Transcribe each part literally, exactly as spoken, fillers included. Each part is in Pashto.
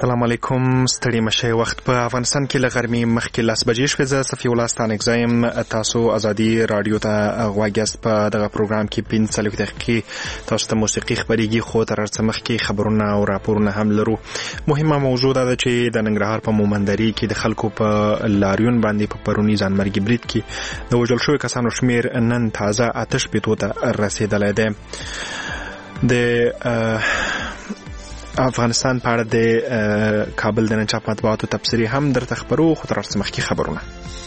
السلام علیکم. ستړي مشه وخت په افغانستان کې لغرمي مخکې لاس بجې شوې. زه صفي الله ستانک زایم. تاسو ازادي رادیو ته غواګیاست. په دغه پروګرام کې پنځه دقیقې تاسو ته موسیقي خبريږي، خو تر څه مخکې خبرونه او راپورونه هم لرو. مهمه موضوع ده چې د ننګرهار په مومندري کې د خلکو په لاریون باندې په پرونی ځانمرګي برید کې د وژل شوی کسانو شمیر نن تازه آتش پیټو ته رسیدلی دی. د افغانستان په اړه د کابل د نن چاپ مطبوعاتو تبصرې هم درته خبرو، خو تر څه مخکې خبرونه.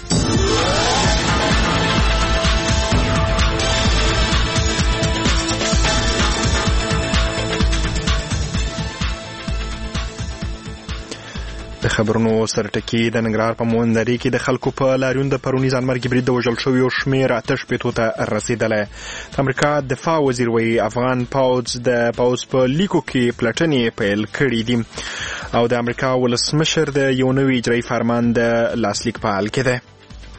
د خبرونو سره ټکی د ننګرهار په مومندري کې د خلکو په لاریون د پرونی ځانمرګي برید د وژل شویو شمیر آتش پیټو ته رسیدلی. د امریکا دفاع وزیر وایي افغان پوځ د پوځ په لیکو کې پلټنې پیل کړي دي او د امریکا ولسمشر د یو نوي اجرایي فرمان د لاسلیک په حال کې دی.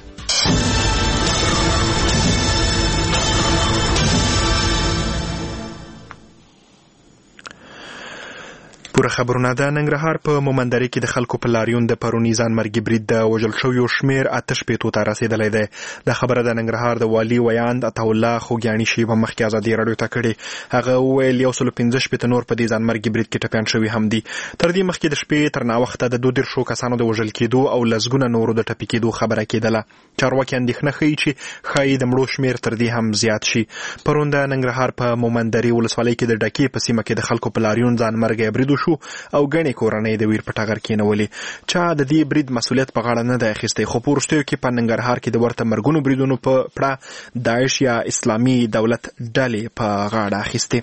پوره خبرونه. د ننګرهار په مومندري کې د خلکو په لاریون د پرونی ځانمرګي برید د وژل شویو شمیر آتش پیټو ته رسیدلی دی. د خبره د ننګرهار د والي ویاند عطاالله خوږیاڼي شیبه مخکې ازادي راډیو ته کړې. هغه وویل یو سل پنځه شپېته نور په دې ځانمرګي برید کې ټپیان شوي هم دي. تر دې مخکې د شپې تر ناوخته د دوه دېرشو کسانو د وژل کېدو او لسګونه نورو د ټپي کېدو خبره کېدله. چارواکي اندېښنه ښیي چې ښایي د مړو شمیر تر دې هم زیات شي. پرون د ننګرهار په مومندري ولسوالۍ کې د ډکې په سیمه کې د خلکو په لاریون ځانمرګي برید وشو او ګڼې کورنۍ د ویر په ټغر کېنولې. چا د دې برید مسؤلیت په غاړه نه دی اخیستی، خو په وروستیو کې په ننګرهار کې د ورته مرګونو بریدونو په پړه داعش یا اسلامي دولت ډلې په غاړه اخیستې.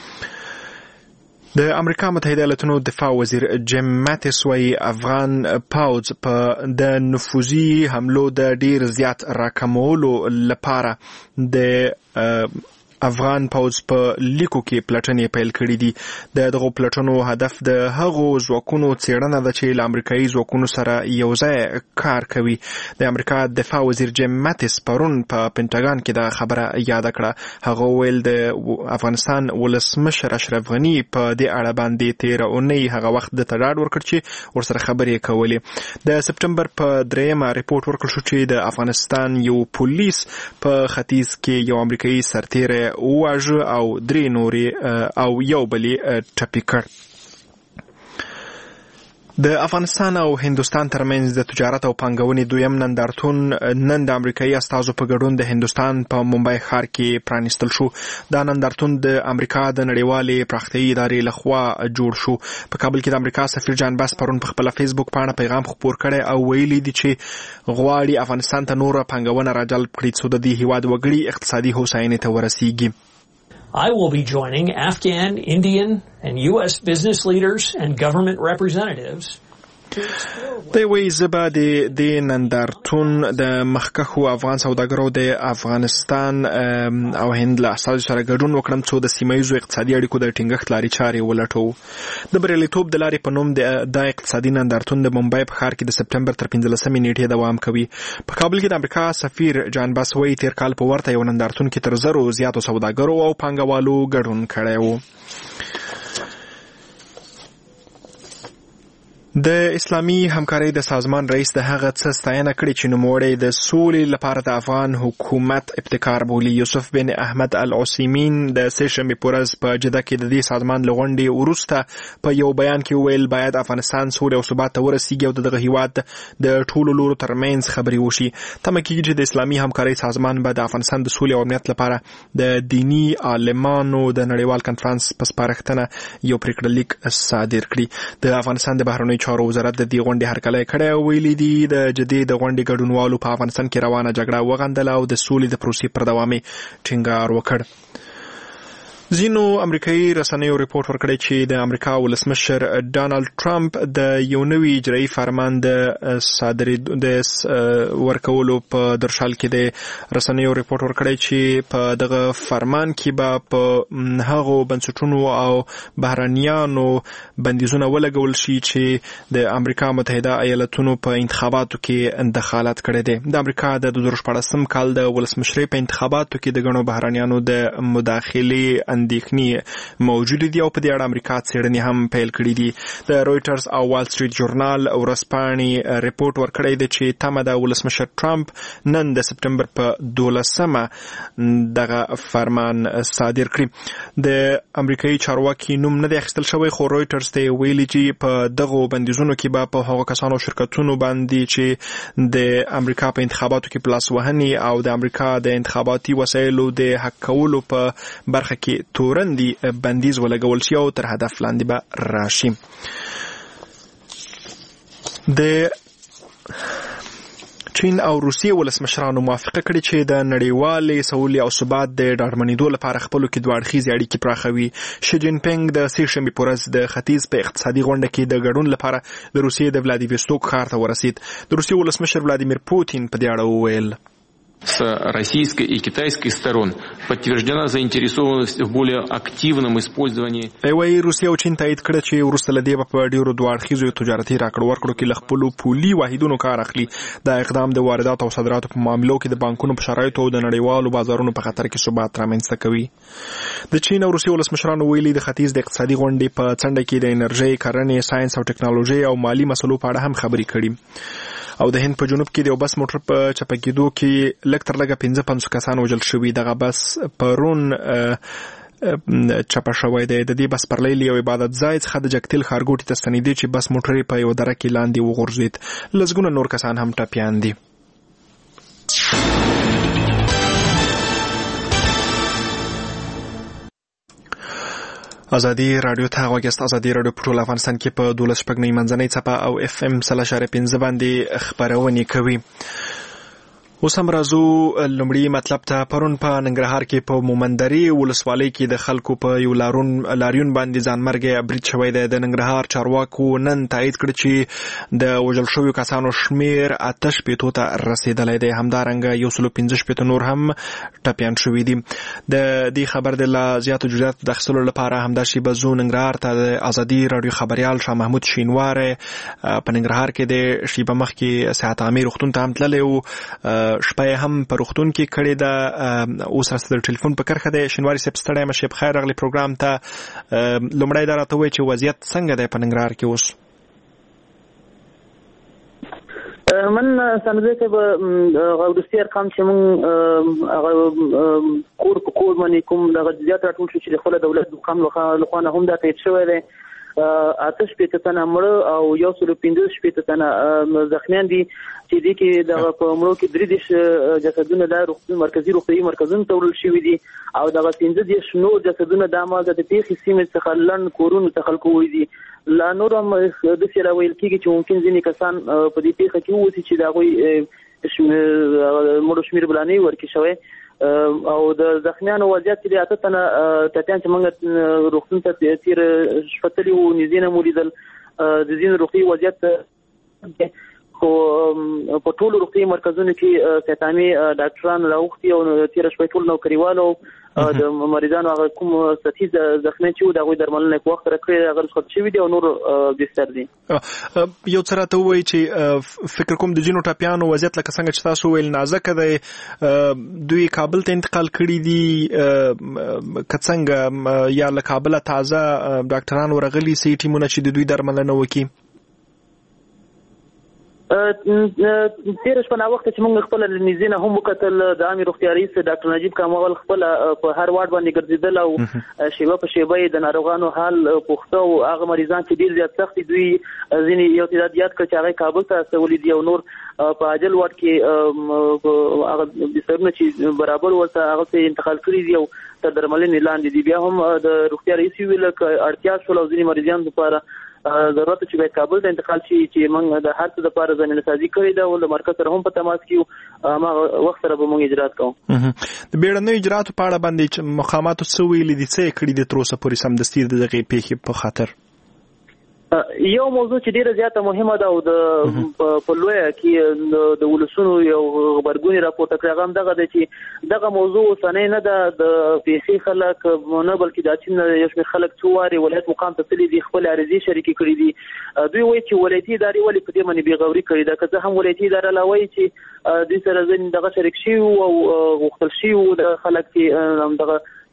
د امریکا متحده ایالاتونو دفاع وزیر جیم ماتیس وایي افغان پوځ په د نفوذي حملو د ډیر زیات راکمولو لپاره د افغان پوځ په لیکو کې پلټنې پیل کړي دي. د دغو پلټنو هدف د هغو ځواکونو څېړنه ده چې له امریکایي ځواکونو سره یو ځای کار کوي. د امریکا دفاع وزیر جیم ماتیس پرون په پینټاګان کې دا خبره یاده کړه. هغه ویل د افغانستان ولسمشر اشرف غني په دې اړه باندې تېره اونۍ هغه وخت د ډاډ ورکړ چې ورسره خبرې کولې. د سپټمبر په دریمه ریپورټ ورکړل شو چې د افغانستان یو پولیس په ختیځ کې یو امریکایي سرتیری واژه او درې نورې او یو بلې ټپي کړ. د افغانستان او هندوستان ترمنځ د تجارت او پانګونې دویم نندارتون نن د امریکایي استازو په ګډون د هندوستان په ممبئی ښار کې پرانیستل شو. دا نندارتون د امریکا د نړیوالې پراختیایي ادارې لخوا جوړ شو. په کابل کې د امریکا سفیر جان باس پرون په خپله فیسبوک پاڼه پیغام خپور کړی او ویلي دي چې غواړي افغانستان ته نوره پانګونه راجلب کړي څو د دې هیواد وګړي اقتصادي هوساینې ته ورسیږي. I will be joining Afghan, Indian, and U S business leaders and government representatives. دی وایي زه به د دې نندارتون د مخکښو افغان سوداګرو د افغانستان او هند له استازو سره ګډون وکړم څو د سیمه ییزو اقتصادي اړیکو د ټینګښت لارې چارې ولټوو. د بریالیتوب د لارې په نوم دا اقتصادي نندارتون د ممبئی په ښار کې د سپټمبر تر پنځلسمې نیټې دوام کوي. په کابل کې د امریکا سفیر جان باس وایي تېر کال په ورته یو نندارتون کې تر زرو زیاتو سوداګرو او پانګوالو ګډون کړی و. د اسلامي همکارۍ د سازمان رئیس د هغه څه ستاینه کړې چې نوموړی د سولې لپاره د افغان حکومت ابتکار بولي. یوسف بن احمد العثیمین د سه شنبې په ورځ په جده کې د دې سازمان له غونډې وروسته په یو بیان کې وویل باید افغانستان سولې او ثبات ته ورسیږي او د دغه هیواد د ټولو لورو ترمنځ خبرې وشي. تمه کېږي چې د اسلامي همکارۍ سازمان به د افغانستان د سولې او امنیت لپاره د دینی عالمانو د نړیوال کنفرانس په سپارښتنه یو پریکړه لیک صادر کړي. د افغانستان د بهرنیو چارو وزارت د دې غونډې هرکلی کړی او ویلي دي د جدې د غونډې ګډونوالو په افغانستان کې روانه جګړه وغندله او د سولې د پروسې پر دوام یې ټینګار وکړ. ځینو امریکایي رسنیو ریپورټ ورکړی چې د امریکا ولسمشر ډانلډ ټرمپ د یو نوي اجرایي فرمان د صادرې د ورکولو په درشل کې د رسنیو ریپورټ ورکړی چې په دغه فرمان کې به په هغو بنسټونو او بهرنیانو بندیزونه ولګول شي چې د امریکا متحده ایالتونو په انتخاباتو کې دخالت کړی دی. د امریکا د دوه زره شپاړسم کال د ولسمشرۍ په انتخاباتو کې د ګڼو بهرنیانو د مداخلې اندېښنې موجود دي او په دې اړه امریکا څېړنې هم پیل کړې دي. د رویټرز او وال سټریټ جورنال ورځپاڼې ریپورت ورکړی دی چې تمه د ولسمشر ټرمپ نن د سپټمبر په دولسمه دغه فرمان صادر کړي. د امریکایي چارواکي نوم نه دی اخیستل شوی، خو رویټرز ته ویلي چې په دغو بندیزونو کې به په هغو کسانو شرکتونو باندې چې د امریکا په انتخاباتو کې پلاس وهنې او د امریکا د انتخاباتي وسایلو د حق کولو په برخه کې تورندي بندیز ولګول شي او تر هدف لاندې به راشي. د چین او روسیې ولسمشرانو موافقه کړې چې د نړیوالې سولې او ثبات د ډاډمنېدو لپاره خپلو کې دوه اړخیزې اړیکې پراخوي. شي جین پینګ د سې شنبې په ورځ د ختیځ په اقتصادي غونډه کې د ګډون لپاره د روسیې د ولادیوستوک ښار ته ورسید. د روسیې ولسمشر ولادیمیر پوتین په دې اړه وویل: с российской и китайской сторон подтверждена заинтересованность в более активном использовании. ایوای روسیه او چین تایید کړ چې وروسته له دې په ډیرو دوه اړخیزو تجارتي راکړو ورکړو کې ل خپلو پولي واحدونو کار اخلي. دا اقدام د واردات او صادراتو په معاملو کې د بانکونو په شرایطو او د نړیوالو بازارونو په خطر کې ثبات رامنځته کوي. د چین او روسیې ولسمشرانو ویلي د ختیځ د اقتصادي غونډې په څنډه کې د انرژي، کرنې، ساينس او ټکنالوژي او مالی مسلو په اړه هم خبرې کړي. او د هند په جنوب کې د یو بس موټر په چپه کېدو کې لږ تر لږه پنځه پنځوس کسان وژل شوي. دغه بس پرون چپه شوی دی. د دې بس پر لیل یو عبادت ځای څخه د جګتیل ښارګوټي ته ستنېدی چې بس موټر په یو دره کې لاندې وغورځېد. لسګونه نور کسان هم ټپیان دي. ازادي رادیو ته غوږیاست. ازادي رادیو په ټول افغانستان کې په دولس شپږ منځنۍ څپه او اف ام سل اشاریه پنځه باندې خپرونې کوي. اوس هم راځو لومړی مطلب ته. پرون په ننګرهار کې په مومندري ولسوالۍ کې د خلکو په یو لارون لاریون باندې ځانمرګي برید شوی دی. د ننګرهار چارواکو نن تایید کړ چې د وژل شویو کسانو شمیر اته شپېتو ته رسیدلی دی. همدارنګه یو سلو پنځه شپېته نور هم ټپیان شوي دي. د دې خبر د لا زیاتو جزئیاتو د اخیستلو لپاره همداسې به ځو ننګرهار ته. د ازادي رادیو خبریال شاه محمود شینواری په ننګرهار کې د شیبه مخکې صحت عامې روغتون ته هم تللی و. شپه هم په روغتون کې کړې ده. اوس راته د ټلیفون په کرښه دی. شینواري صاحب ستړی یم، شب خیر راغلی پروګرام ته. لومړی دا راته ووایي چې وضعیت څنګه دی په ننګرهار کې اوس؟ من سمزه که به وروستي ارقام چې مونږ هغه کور په کور باندې کوم دغه جزیات راټول شو چې د خپله دولت د قام لخوا نه هم دا تایید شوی دی. اته شپېته تنه مړه او یو سلو پنځه شپېته تنه زخمیان دي چې دې کې دغه په مړو کې درې دېرش جسدونه د روغتون مرکزي روغتیایي مرکزونو ته وړل شوي دي او دغه پنځه دېرش نور جسدونه دا مازه د پېښې سیمې څخه لنډ کورونو ته خلکو وړي دي. لا نور هم داسې راویل کېږي چې ممکن ځینې کسان په دې پېښه کې ووسي چې د هغوی مړو شمېر بلا نه وي ورکړل شوی. او د زخمیانو وضعیت چې د اته تنه ټپیان چې موږ روغتون ته تېره شپه تللي وو نږدې نه مو لیدل. د ځینو روغتیایي وضعیت خو په ټولو روغتیایي مرکزونو کې صحت عامې ډاکټران راوختي او تېره شپه ټول نوکریوالو د مریضانو هغه کوم سطحي زخمیان چې وو د هغوی درملنه په وخت سره کړې هغه رخصت شوي دي او نور بستر دي. یو څه راته ووایي چې فکر کوم د ځینو ټپیانو وضعیت لکه څنګه چې تاسو ویل نازکه دی. دوی کابل ته انتقال کړي دي که څنګه یا له کابله تازه ډاکټران ورغلي سي ټیمونه چې د دوی درملنه وکړي؟ تېره شپه ناوخته چې موږ خپله له نږدې نه هم وکتل د عامې روغتیا رئیس ډاکټر نجیب کامول خپله په هر واډ باندې ګرځېدل او شیبه په شیبه یې د ناروغانو حال پوښته او هغه مریضان چې ډېر زیات سخت دي دوی ځینې یو تعداد یاد کړ چې هغه کابل ته استولي دي او نور په عاجل واډ کې هغه بسترونه چې برابر ورته هغه ته انتقال کړي دي او تر درملنې لاندې دي. بیا هم د روغتیا رئیس ویل که اړتیا شول او ځینې مریضانو لپاره ضرورت چې باید کابل ته انتقال شي چې موږ د هر څه لپاره ځانګړې سازي کړې ده او د مرکز سره هم په تماس کې یو هماغه وخت سره به موږ اجرات کوو. د بیړنیو اجراتو په اړه باندې مقاماتو څه ویلي دي، څه یې کړي دي تر اوسه پورې سمدستي د دغې پېښې په خاطر؟ یو موضوع چې ډیره زیاته مهمه ده او د په لویه کې د ولسونو یو غبرګونی راپورته کړی هغه هم دغه دی چې دغه موضوع اوسنۍ نه ده. د پیښې خلک نه بلکې د چین یو شمېر خلک څو وارې ولایت مقام ته تللي دي، خپلې عریضې شریکې کړي دي. دوی وایي چې ولایتي ادارې ولې په دې باندې بېغوري کړې ده. که څه هم ولایتي اداره لا وایي چې دوی سره ځینې دغه شریک شوي وو او غوښتل شوي وو د خلک چې همدغه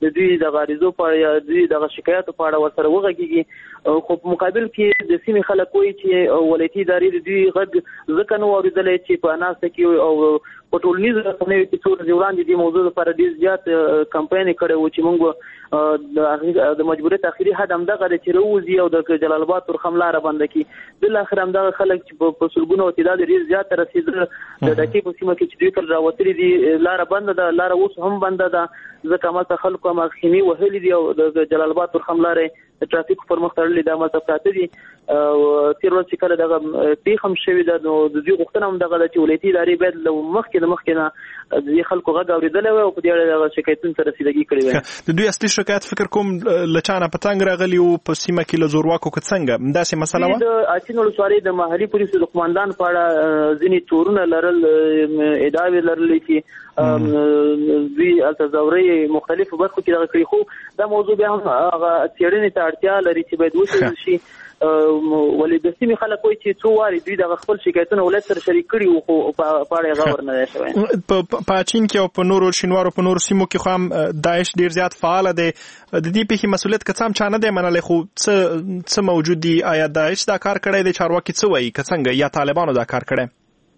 د دوی د غاریزو په یا دوی د شکایتو په اړه ورسره وغږیږي خو په مقابل کې د سیمې خلک وایي چې ولایتي ادارې د دوی غږ ځکه نه واورېدلی چې په ناسته کې او په ټولنیزو رسنیو کې څو ورځې وړاندې دې موضوع لپاره ډېر زیات کمپاین کړی و چې موږ د مجبوریت اخري حد همدغه دی چې راوځي او د جلال آباد تورخم لاره بنده کړي بالاخره همدغه خلک چې په سلګونو تعداد ډېر زیات رسېدل د ډکې په سیمه کې چې دوی کله راوتلي دي لاره بنده ده لاره اوس هم بنده ده ځکه همالته خلکو هماخیني وهلي دي او د جلال آباد تورخم لارې د ټرافیکو پر مخ تړلې ده همالته پراته دي تېر ورځ چې کله دغه پېښه هم شوې ده نو د دوی غوښتنه هم دغه ده چې ولایتي ادارې باید له مخکې د مخکې نه د دې خلکو غږ اورېدلی وی او په دې اړه دغه شکایتونو ته رسیدګي کړې وی. د دوی اصلي شکایت فکر کوم له چا نه په تنګ راغلي و په سیمه کې له زورواکو که څنګه داسې مسله وه؟ د اچین ولسوالۍ د محلي پولیسو د قماندان په اړه ځینې تورونه لرل ادعاوې لرلې چې دوی هلته ځورۍ مختلفو برخو کې دغه کړي خو دا موضوع بیا هم هغه څېړنې ته اړتیا لري چې باید وڅېړل شي ولې د سیمې خلک وایي چې څو وارې دوی دغه خپل شکایتونه ولایت سره شریک کړي وو خو په اړه یې غور نه دی شوی. په اچین کې او په نورو شینوارو په نورو سیمو کې خو هم داعش ډېر زیات فعاله دی د دې پیښې مسؤلیت که څه هم چا نه دی منلی خو څه څه موجود دي آیا داعش دا کار کړی دی چارواکي څه وایي که څنګه یا طالبانو دا کار کړی؟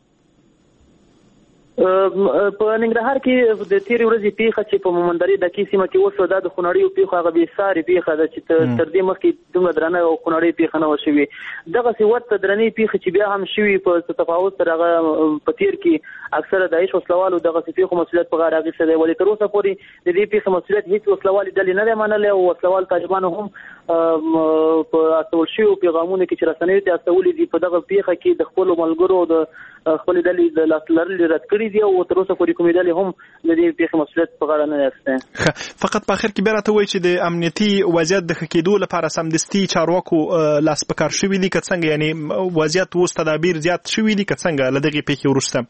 په ننګرهار کې د تېرې ورځې پیښه چې په مومندرې ډکې سیمه کې وشوه دا د خونړیو پیښو هغه بېسارې پیښه ده چې تر دې مخکې دومره درنه او خونړۍ پیښه نه وه شوې. دغسې ورته درنې پیښې چې بیا هم شوي په څه تفاوت سره هغه په تېر کې اکثره داعش وسلوالو دغسې پیښو مسؤلیت په غاړه اخیستی دی ولې تر اوسه پورې د دې پیښې مسؤلیت هېڅ وسلوالې ډلې نه دی منلی او وسلوال طالبانو هم په استول شویو پیغامونو کې چې رسنیو ته استولي دي په دغه پیښه کې د خپلو ملګرو د خپلې ډلې د لاس لرلې رد کړي دي او تر اوسه پورې کومې ډلې هم د دې پیښې مسؤلیت په غاړه نه دی اخیستی. فقط په اخر کې بیا راته وایي چې د امنیتي وضعیت د ښه کېدو لپاره سمدستي چارواکو لاس په کار شوي دي که څنګه یعنې وضعیت اوس تدابیر زیات شوي دي که څنګه له دغې پیښې وروسته؟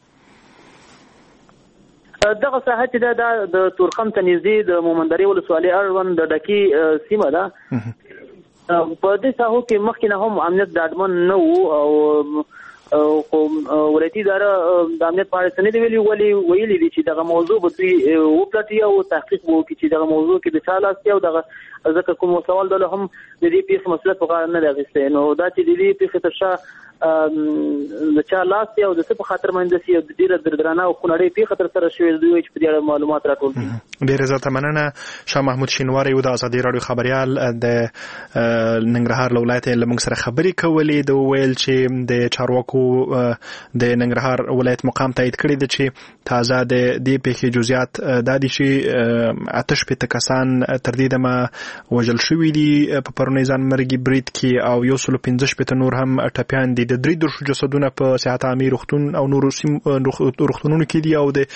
دغه ساحه چې ده دا د تورخم ته نږدې د مومندرې ولسوالۍ اړوند د ډکې سیمه ده په دې ساحو کې مخکې نه هم امنیت ډاډمن نه و او خو ولایتي اداره د امنیت په اړه څه نه دي ویلي ولې ویلي دي چې دغه موضوع به دوی وپلټي او تحقیق به وکړي چې دغه موضوع کې د چا لاس دی او دغه ځکه کوم سوال ډله هم د دې پیښې مسؤلیت په غاړه نه دی اخیستی نو دا چې د دې پیښې تر شا د چا لاس دی او د څه په خاطر باندې سي د ډېره دردرانه او خونړۍ پیښه تر سره شوې دوی چې په دې اړه معلومات راټول کړي. ډېره زیاته مننه. شاه محمود شینواری و د ازادي راډیو خبریال د ننګرهار له ولایته له موږ سره خبرې کولې د ویل چې د چارواکو د ننګرهار ولایت مقام تایید کړی دی چې تازه د دې پیښې جزئیات دا دي چې اته شپېته کسان تر دې دمه وژل شوي دي په پرونی ځان مرګي برید کې او یو سلو پنځه شپېته نور هم ټپیان دي. د درې دېرشو جسدونه په صحت عامې روغتون او نورو روغتونونو کې دي او د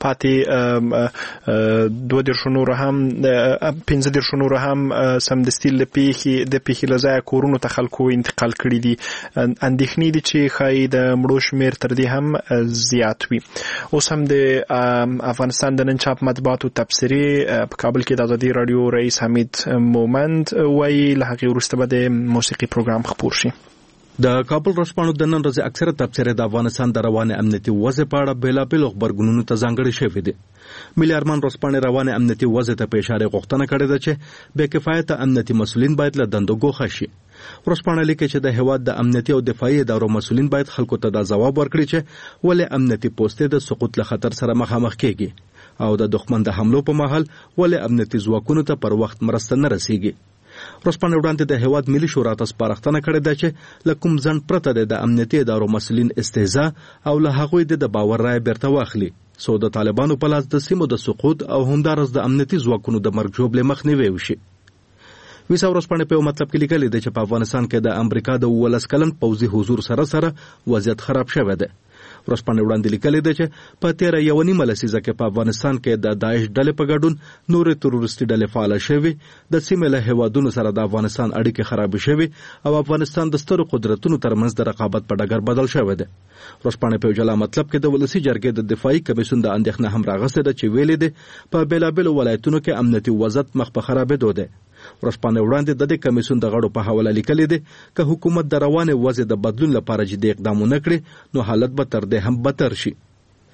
پاتې دوه دېرشو نورو هم پنځه دېرشو نورو هم سمدستي له پیښې د پیښې له ځایه کورونو ته خلکو انتقال کړي دي. اندېښنې دي چې ښایي د مړو شمېر تر دې هم زیات وي. اوس هم د افغانستان د نن چاپ مطبوعاتو تبصرې په کابل کې د ازادي راډیو رئیس حمید مومند وایي له هغې وروسته به د موسیقي پروګرام خپور شي. د کابل ورځپاڼو د نن ورځې اکثره تبصرې د افغانستان د روانې امنیتي وضع په اړه بېلابېلو غبرګونونو ته ځانګړې شوې دي. ملي ارمان ورځپاڼې روانې امنیتي وضع ته په اشاره غوښتنه کړې ده چې بې کفایته امنیتي مسؤلین باید له دندو ګوښه شي. ورځپاڼه لیکي چې د هېواد د امنیتي او دفاعي ادارو مسؤلین باید خلکو ته دا ځواب ورکړي چې ولې امنیتي پوستې د سقوط له خطر سره مخامخ کېږي او د دښمن د حملو په مهال ولې امنیتي ځواکونو ته پر وخت مرسته نه رسیږي. ورځپاڼې وړاندې د هېواد ملي شورا ته سپارښتنه کړې ده چې له کوم ځنډ پرته د امنیتي ادارو مسؤلین استهزاء او له هغوی د باور رایې بیرته واخلي څو د طالبانو په لاس د سیمو د سقوط او همدارس د امنیتي ځواکونو د مرګ ژوبلې مخنیوی وشي. ویسا ورځپاڼې په یو مطلب کې لیکلي ده چې په افغانستان کې د امریکا د اوولس کلن پوځي حضور سره سره وضعیت خراب شوی دی. ورځپاڼې وړاندې لیکلي ده چې په تېره یوه نیمه لسیزه کې په افغانستان کې د داعش ډلې په ګډون نورې تروریستي ډلې فعاله شوې د سیمې له هېوادونو سره د افغانستان اړیکې خرابې شوې او افغانستان د سترو قدرتونو ترمنځ د رقابت په ډګر بدل شوی دی. ورځپاڼې په یو جلا مطلب کې د ولسي جرګې د دفاعي کمیسیون د اندېښنه هم راغستې ده چې ویلې ده په بېلابېلو ولایتونو کې امنیتي وضعیت مخ په خرابېدو دی. ورځپاڼې وړاندې د دې کمیسیون د غړو په حواله لیکلي دي که حکومت د روانې وضع د بدلون لپاره جدي اقدام ونه کړي نو حالت به تر دې هم بدتر شي.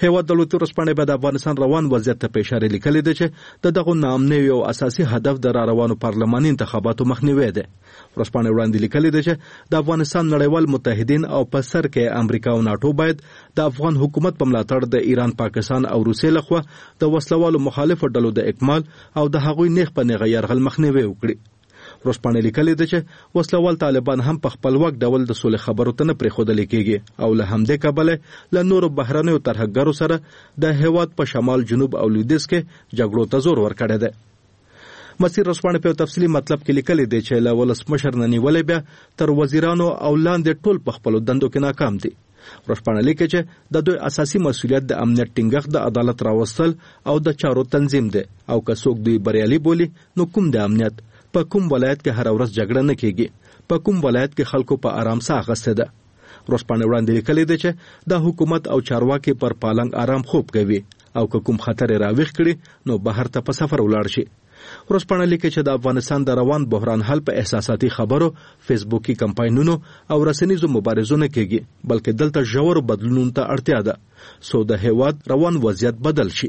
هیواد دولتي ورځپاڼې به د افغانستان روان وضعیت ته په اشاره لیکلي ده چې د دغه ناامنۍ یو اساسي هدف د را روانو پارلماني انتخاباتو مخنیوی ده. ورځپاڼې وړاندې لیکلي ده چې د افغانستان نړیوال متحدین او په سر کې امریکا او ناټو باید د افغان حکومت په ملاتړ د ایران، پاکستان او روسیې لخوا د وسلوالو مخالفو ډلو د اکمال او د هغوی نیغ په نیغه یرغل مخنیوی وکړي. ورځپاڼې لیکلي ده چې وسلوال طالبان هم په خپلواک ډول د سولې خبرو ته نه پرېښودل کېږي او له همدې کبله له نورو بهرنیو ترهګرو سره د هیواد په شمال، جنوب او لویدیځ کې جګړو ته زور ورکړی دی. مسیر ورځپاڼې په تفصیلي مطلب کې لیکلي دی چې له ولسمشر نه نیولې بیا تر وزیرانو او لاندې ټول په خپلو دندو کې ناکام دي. ورځپاڼه لیکي چې د دوی اساسي مسؤلیت د امنیت ټینګښت، د عدالت راوستل او د چارو تنظیم دی او که څوک دوی بریالي بولي نو کوم د امنیت په کوم ولایت کې هر ورځ جګړه نه کیږي، په کوم ولایت کې خلکو په آرام ساه اخیسته ده. ورځپاڼه وړاندې لیکلي ده چې د حکومت او چارواکي پر پالنګ آرام خوب کوي او که کوم خطر راويخ کړي نو بهر ته په سفر ولاړ شي. ورځپاڼه لیکي چې د افغانستان د روان بحران حل په احساساتي خبرو، فیسبوکي کمپاینونو او رسنیزو مبارزو نه کیږي، بلکې دلته ژور بدلونونو ته اړتیا ده سو د هیواد روان وضعیت بدل شي.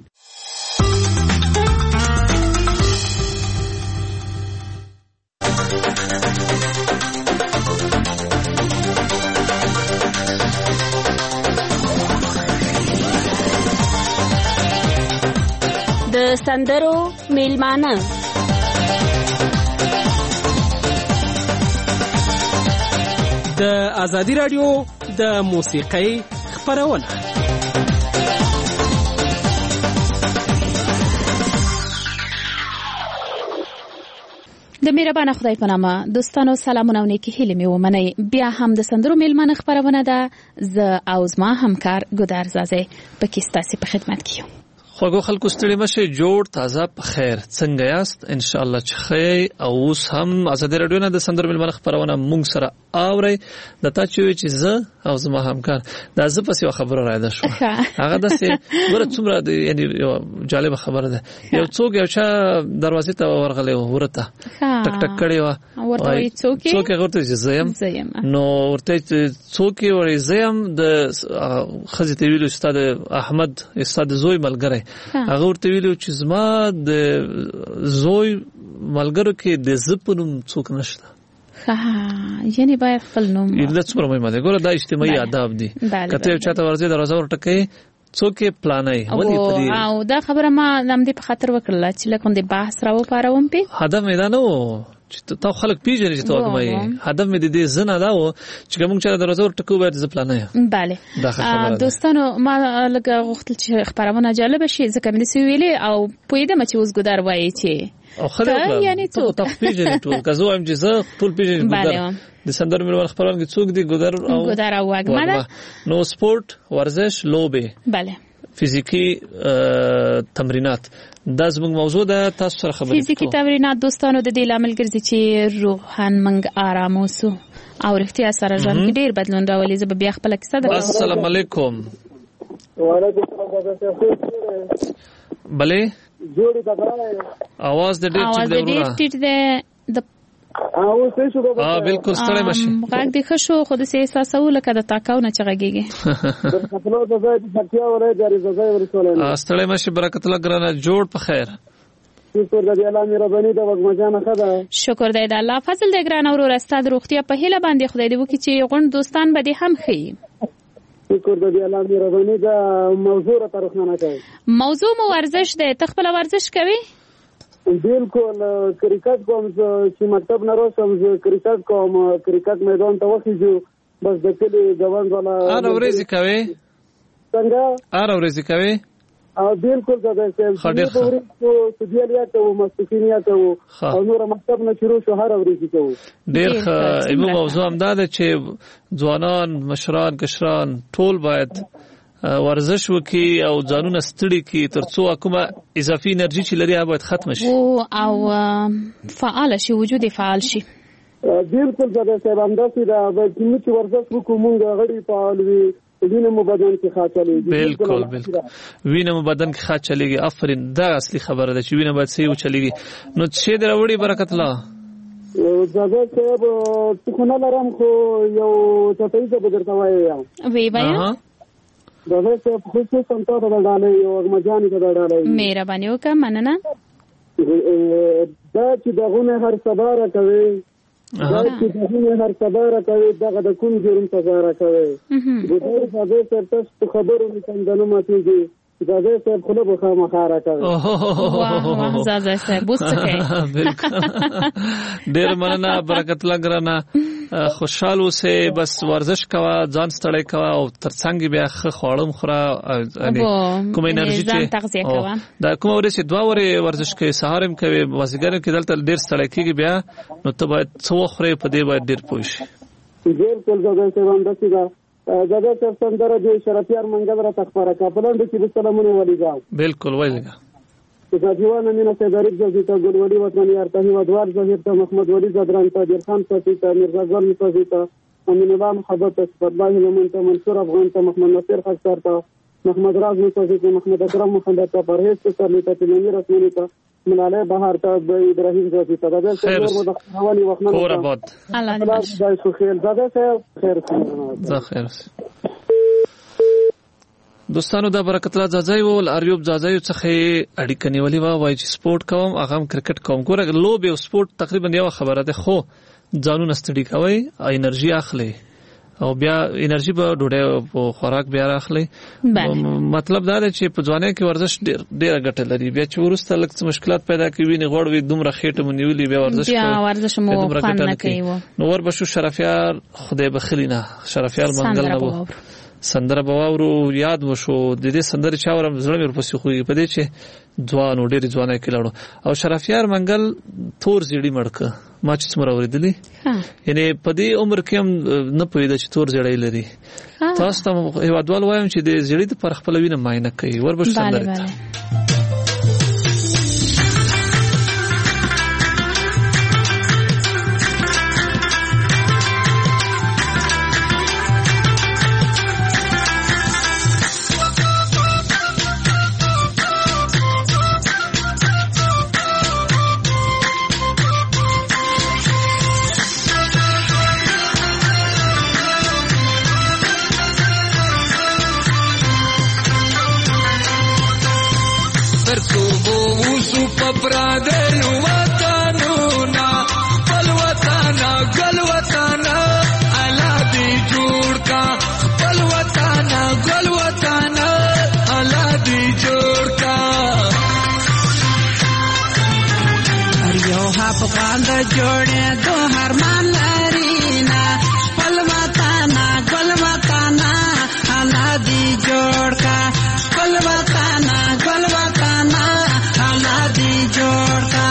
د سندرو میلمانه د ازادي رادیو د موسیقۍ خبرونه. د مهربان خدای په نامه دوستانو سلامونه او نیکی هیله مې ومنئ. بیا هم د سندرو میلمانه خبرونه ده. زه او زما همکار ګودر زازه پکې ستاسو په خدمت کې یم. خوږو خلکو ستړي مشه، جوړ تازه په خیر، څنګه یاست؟ ان شاء الله چې خیر. او اوس هم ازادي رادیو نه د سندرو میلمانه خبرونه مونږ سره اوري. د تا چې چې زه او زما همکار دا زه پسې خبره راځه شو هغه د څه ګوره څومره یعنی جالب خبره ده. یو څوک یو چا دروازې ته ورغلی ورته ټک ټک کړي و ورته څوک څوک ورته زیم نو ورته څوک ورې زیم د خزې ته ویلو استاد احمد استاد زوی ملګری هغه ورته ویلو چې زما د زوی ملګرو کې د زپنوم څوک نشته. ها یعنی باید خپل نوم دا څومره مهمه ده. ګوره دا اجتماعي آداب دي. کته یو چاته ورځي دروازه ورټکې څوک پلانای ودی پدې او دا خبره ما لم دې په خاطر وکړه چې لکه دې بحث راو پاروم په هدف مې دا نو چې تا خلک پیژنې چې توګه مې هدف مې دې زنه دا و چې کوم چې دروازه ورټکو باید ز پلانای. بله دوستانو ما لکه غوښتل چې خبرونه جالب شي ځکه مې سی ویلې او پویدم چې اوس ګدار وایي چې او خلک یعنی څو ته پیژنې ټول کزو ام چې زه ټول پیژنې ګدار د سندرو میلمانه خبرونه کې څوک دي ګدار او ګدار او واګمه نو سپورت، ورزش، لوبه، بله فزیکی تمرینات دا زموږ موضوع ده. تاسو سره خبرې فزیکی تمرینات دوستانو د دې لامل ګرځي چې روحان منګ آرام اوسو او رښتیا سره ژوند کې ډیر بدلون راولي. زه بیا خپل کیسه ده. السلام علیکم. وعلیکم السلام. بله جوړی دا غواړم आवाज د ډیر ټیټ دی ورونه. ډیر ټیټ دی د او څه شو بابا؟ ها بالکل ستړی مشي. غږ دې خشو خو د سې احساسو لکه د تاکاو نه چغږیږي. د خپلو د ځای د ځکیا ورې د رضای ورسولې. ستړی مشي برکت الله ګرانه جوړ په خیر. شکر د الله مهرباني د وګمجانه خدا. شکر دی د الله فضل د ګران اورو استاد روغتیا په هیله باندې خدای دې وکړي چې غون دوستان به دې هم خي. شکر د الله مهرباني د موضوع را ترخنه کوي. موضوع مو ورزش دی. ته خپل ورزش کوي؟ بالکل کرکټ کوم چې مکتب نه راځم زه کرکټ کوم. کرکټ میدان ته وخیږو بس د کلی ځوان ولا ار ورځي کوي څنګه ار ورځي کوي او بالکل دا چې په ورځو سودیالیا ته او مستقینیا ته او نور مکتب نه شروع شو هر ورځي کوي. ډیر ښه. ایمو موضوع هم دا ده چې ځوانان، مشران، کشران ټول باید ورزش وکي او ځانونه ستړي کی ترڅو کومه اضافي انرژي چې لري هغه باید ختم شي او فعال شي، وجود فعال شي. بالکل دا چې باندې دا چې ورزش وکړو مونږ غړي فعال وي، وینه مو بدن کې ښه چلیږي. بالکل بالکل وینه مو بدن کې ښه چلیږي. آفرین دا اصلي خبره ده چې وینه باید صحیح وچلیږي. نو څه دروړي برکت الله زګر صاحب څه نه لرم خو یو څه پیسې بدرته وایي وی وایي دا څه خصوصا تاسو ته ډالۍ او مجاني ته ډالۍ مهرباني وکړه مننه دا چې دغه هر سبا کوي دا چې دغه هر سبا کوي دغه د کوم جرم سزا کوي د دې سبا تاسو خبرو متندنه ماتيږي دا زه صاحب خلک خامخاره کوي واه واه زازا صاحب وسکه بالکل ډیر مننه برکت الله ګرانه خوشاله اوسه بس ورزش کوا ځان ستړی کوا او ترڅنګ بیا خواړم خورا کوم انرژي چې دا کوم ورسې دوا ورې ورزش کوي سهارم کوي واسګر کې دلته ډیر ستړی کیږي بیا نو ته باید څو خورې په دې باید ډیر پوښ ډیر کول دا څه باندې چې دا دا څه څنګه دی شرفیار منګل را تخبره کابلند چې بسلامونه ولیګا بالکل ولیګا چې ځوان مینه ته دریک ځي ته ګلولي وطن یار ته ودوار ظاهر ته محمد ولی زدران ته دیر خان ته ته مرزا ګل ته ته امین الله محبت ته الله لمن ته منصور افغان ته محمد نصر خاص ته محمد راز ته ته محمد اکرم محمد ته پرهیز ته سر ته تلمیر رسمي ته ملاله بهار ته ابراهيم ځي ته دا څه ور حوالی وخت کور آباد الله دې خو خیر دا څه خیر زه خیر دوستانو دا برکت الله زازای ول اریوب زازای څخه اړیکه نیولې و وای چې سپورت کوم هغه کرکټ کوم ګوره لوب او سپورت تقریبا یو خبره ده خو ځانونه ستړي کوي انرژي اخلي او بیا انرژي به ډوډۍ په خوراک بیا اخلي مطلب دا دی چې په ځوانۍ کې ورزش ډیر ډیره ګټه لري بیا چې ورسته لږ مشکلات پیدا کوي نه غوړ وي دومره خېټه مونیولي بیا ورزش بیا ورزش مو خوند نه کوي نو ور بشو شرفیار خدای بخلینا شرفیار منګل نه وو سندره بواورو یاد وشو د دې سندره چاورم زړه مې ورپسې خوږي په دې چې ځوان او ډېر ځوانه کې لاړو او شرفیار منګل تور زیړی مړکه ما چې څومره اوریدلی یعنی په دې عمر کې هم نه پوهېده چې تور زیړی لري تاسو ته هیوادوال وایم چې د زیړی د پر خپل وینه معاینه کوي وربشو سندره जोड़े दो हरमान लरीना पलवताना गलवताना हलादी जोड़ का पलवताना गलवताना हलादी जोड़ का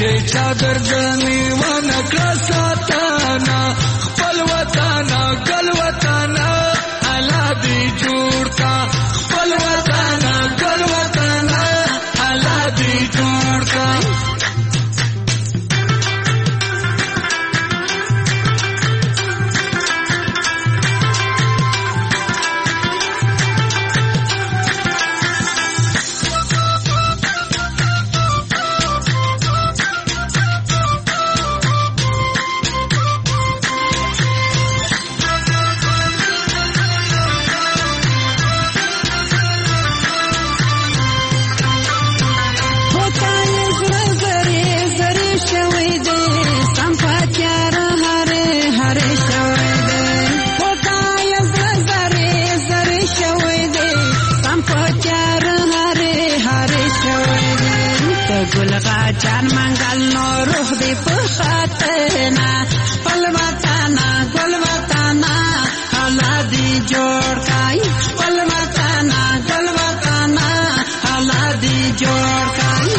چې چادر ځنی ونه کړه ساتانا خپل وطن ګل وطن الله دې جوړ کا خپل وطن ګل وطن الله دې جوړ کا جان منگل نو روح دی پخاتنا پل وطانا گل وطانا حالا دی جوڑ کائی پل وطانا گل وطانا حالا دی جوڑ کائی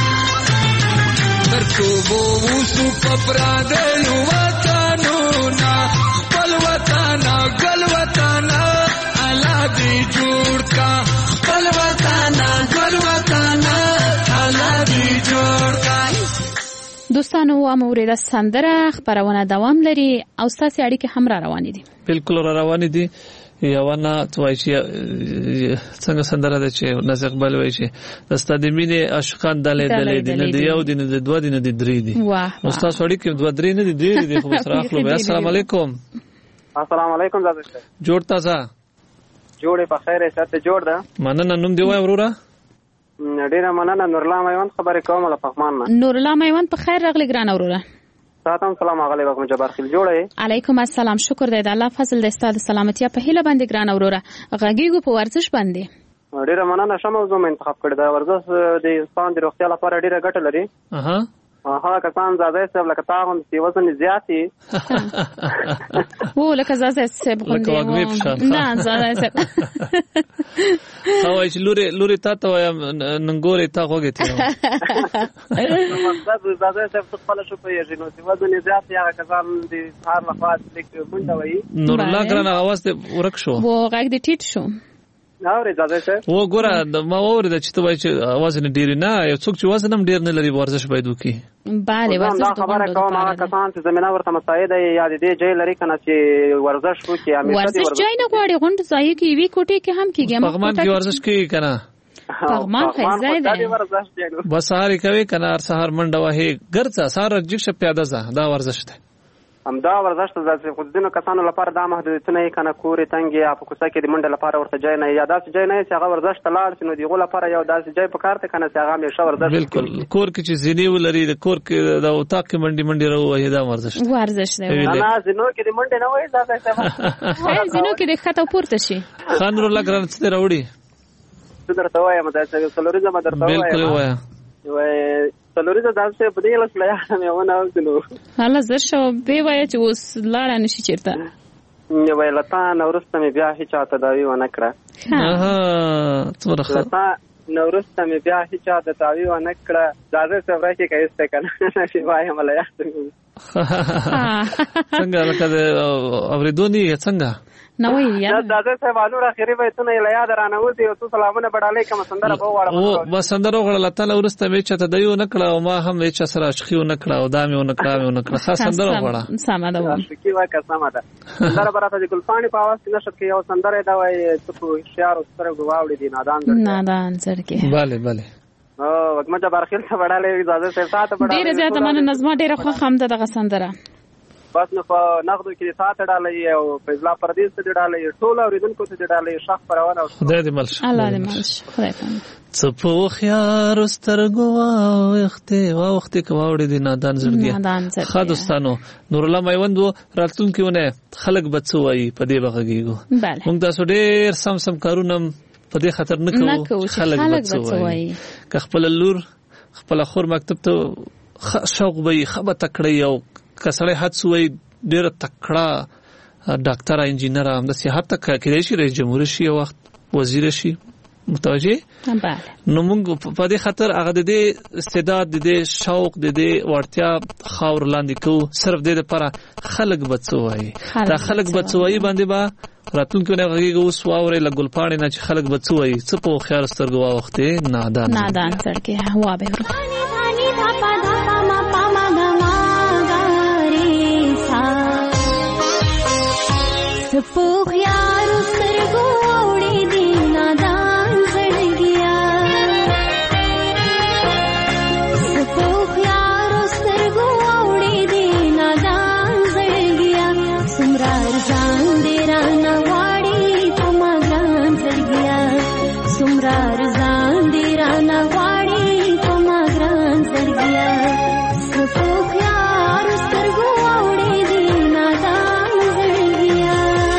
درکو بوسو پپرادلو وطانو نا پل وطانا گل وطانا حالا دی جوڑ کا پل وطانا گل وطانا حالا دی جوړ کای. دوستانو و مورید سندره خبرونه دوام لري او ستاسو اړیکې هم را روانې دي. بالکل را روانې دي. یوانه توای چې څنګه سندره ده چې ناز اقبال وایي چې د ستادې مینې عاشقان دلې دلې دي نه دی یو دي نه دی دوه دي نه دی درې دي. نو ستاسو اړیکې دوه درې نه دي درې دي خو سره اخلو. السلام علیکم. السلام علیکم زاد جوړ تازه جوړې په خیره سره جوړ ده. مننه. نوم دی وای وروره؟ ډیره مننه. نورالله میوند خبرې کوم له پخمان نه. نورالله میوند په خیر راغلی ګران وروره. تاسو سلام علیکم جبار خیل جوړه. علیکم السلام. شکر دی د الله فضل د استاد سلامتی په هیله باندې ګران وروره. غږیږو په ورزش باندې. ډیره مننه. شمو زوم انتخاب کړی دا ورزش د انسان د روغتیا لپاره ډیره ګټه لري. اها اها کسان زاده صاحب لکه تاغون چې وزن زیاتی وو لکه زاده صاحب غوندې نه زاده صاحب او چې لوري لوري تا ته وایم ننګوري تا خوګه ته نو مقصد زاده صاحب خپل شو پیږي نو چې وزن زیاتی هغه کسان د هر لخوا لیک منډه وایي. نور الله ګرانه आवाज ته ورک شو وو غږ دې ټیټ شو. اوري زاده صاحب وو ګوره ما اوري د چې ته وایي چې आवाज نه ډیر نه یو څوک چې وزن هم ډیر نه لري ورزش باید وکړي. bale ورزش دا خبره کوم هغه کسان چې زمينه ورته مساعده یا د دې جای لري کنه چې ورزش وکړي همیشه ورزش جای نه غواړي غونډ ځای کې وی کوټه کې هم کېږي په غمان کې ورزش کوي کنه پغمان خزای ده بس سهار کوي کنه هر سهار منډه وهي ګرځه سهار رجښ پیاده ځه دا ورزش ده. هم دا ورزش ته ځکه خو ځینو کسانو لپاره دا محدودیتونه یې کنه کورې تنګي یا په کوڅه کې د منډه لپاره ورته ځای نه یا داسې ځای نه چې هغه ورزش ته لاړ شي نو دیغه لپاره یو داسې ځای په کار ته کنه چې هغه همیشه ورزش بالکل کور کې چې زینې ولري د کور کې د اوتاق کې منډي منډي راوي دا ورزش ورزش دی. نه زینو کې د منډه نه وای دا څه هي زینو کې د خطا پورته شي خان رو لګران څه راوړي څه درته وایم دا چې سلوریزم درته وایم بالکل وایم وای سلوریزم داسې په دې لاس لا مې ونه اوسلو هله زر شو به وای چې اوس لاړ نشي چیرته نو وای لتا نورسته مې بیا هیڅ تداوی ونه کړه. اها څومره ښه لتا نورسته مې بیا هیڅ تداوی ونه کړه دا زه سره کې کایسته کنه شي وایم لا یا څنګه لکه اوریدونی څنګه نو یا دا دا څه وانو را خیری وای ته نه لا یاد رانه وتی او سلامونه بډالې کوم سندره په واړه او بس سندره غړل تعالی ورسته مې چته دیو نکړه او ما هم چې سره عشقیو نکړه او دا مې نکړه مې نکړه خاص سندره غړه سم ده عشقی وای که سم ده سندره برته د ګلفانی په आवाज کې نشد کې یو سندره دا وای ته شعر او سره غواړي دي نادان ده نادان سره کې bale bale او وګما جبار خیل ته بډالې اجازه سره ساته بډالې ډیره زیاته من نظم ډیره خو خام ده دغه سندره بس نو په نغدو کې ساته ډالې او فیضلا پردیس ته ډالې ټول اوریدونکو ته ډالې شخ پروانه خدای دې ملش الله دې ملش خدای پاک څپو خيار سترګو وخته وخته کواوړې دي نادان زړګي خداستانو نور الله میوند راتلون کېونه خلق بچوي په دې بغږیږو موږ تاسو ډېر سم سم کارونه په دې خطر نه کوو خلق بچوي که خپل لور خپل خور مکتب ته شوق وي خبره تکړه یو کسړې حدسوي ډېر تکړه ډاکټر انجینر هم د صحت تک کې شي رئیس جمهور شي وخت وزیر شي متوجه بله نو موږ په دې خاطر هغه د دې استعداد د دې شوق د دې ورتیا خاور لاندې کو صرف د لپاره خلق بچوي دا خلق بچوي باندې با راتونکو نه غږی اوس واورې لګول پاڼې نه چې خلق بچوي څه په خيار سترګو وخته نادان نادان سړکه هوا به سپوخ یار سترګو وړې دي نادان زړګیا سپوخ یار سترګو وړې دي نادان زړګیا سمرا ځان دې رانه واړې کومه ګران زړګیا سمرا ځان دې رانه واړې کومه ګران زړګیا سپوخ یار سترګو وړې دي نادان زړګیا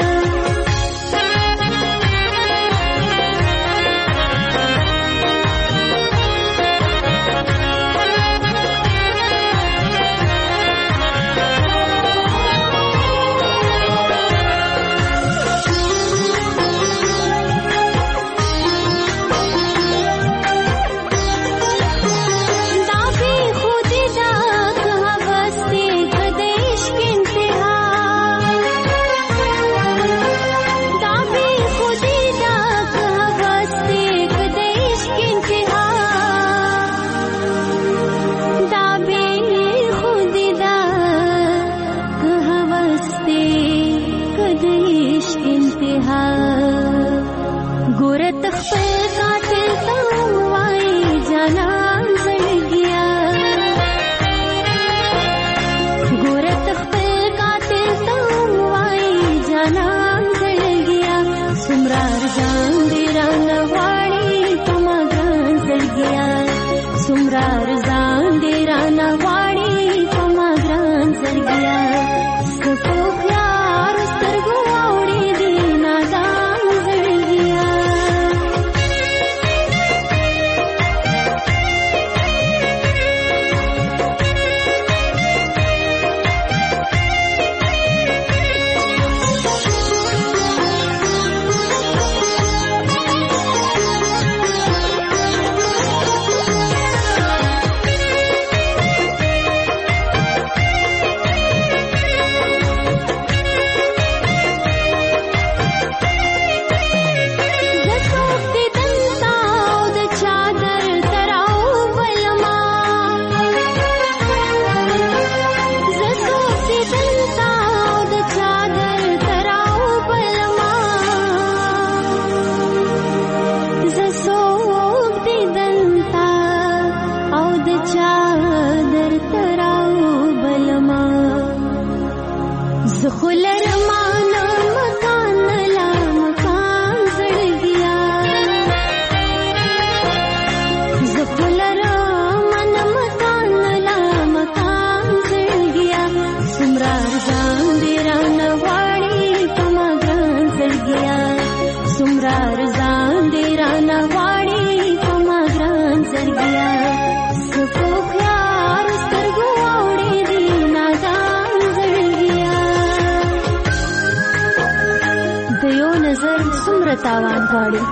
تاوان غواړي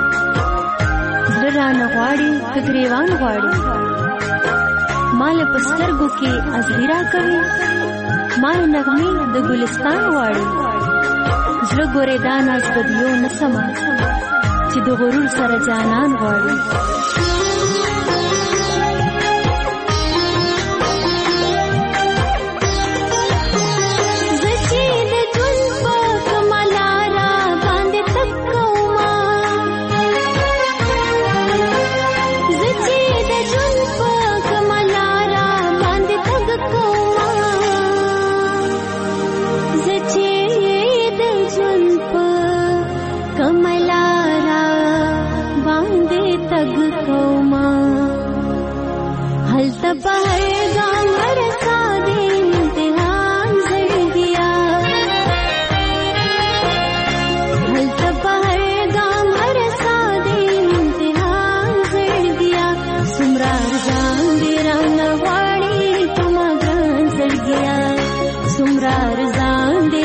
زړه رانه غواړي کګریوان غواړي مال پسترګو کې ازهرا کوي مال نغمه د ګلستان غواړي زړه ګورې دانا زديو نسما چې د غرور سره جانان غواړي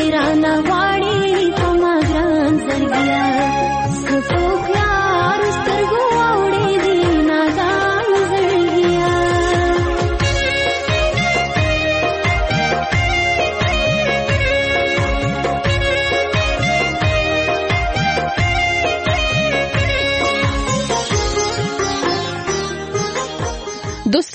Sumrar zan dira na wadi, kama gran sargiya, so to kyar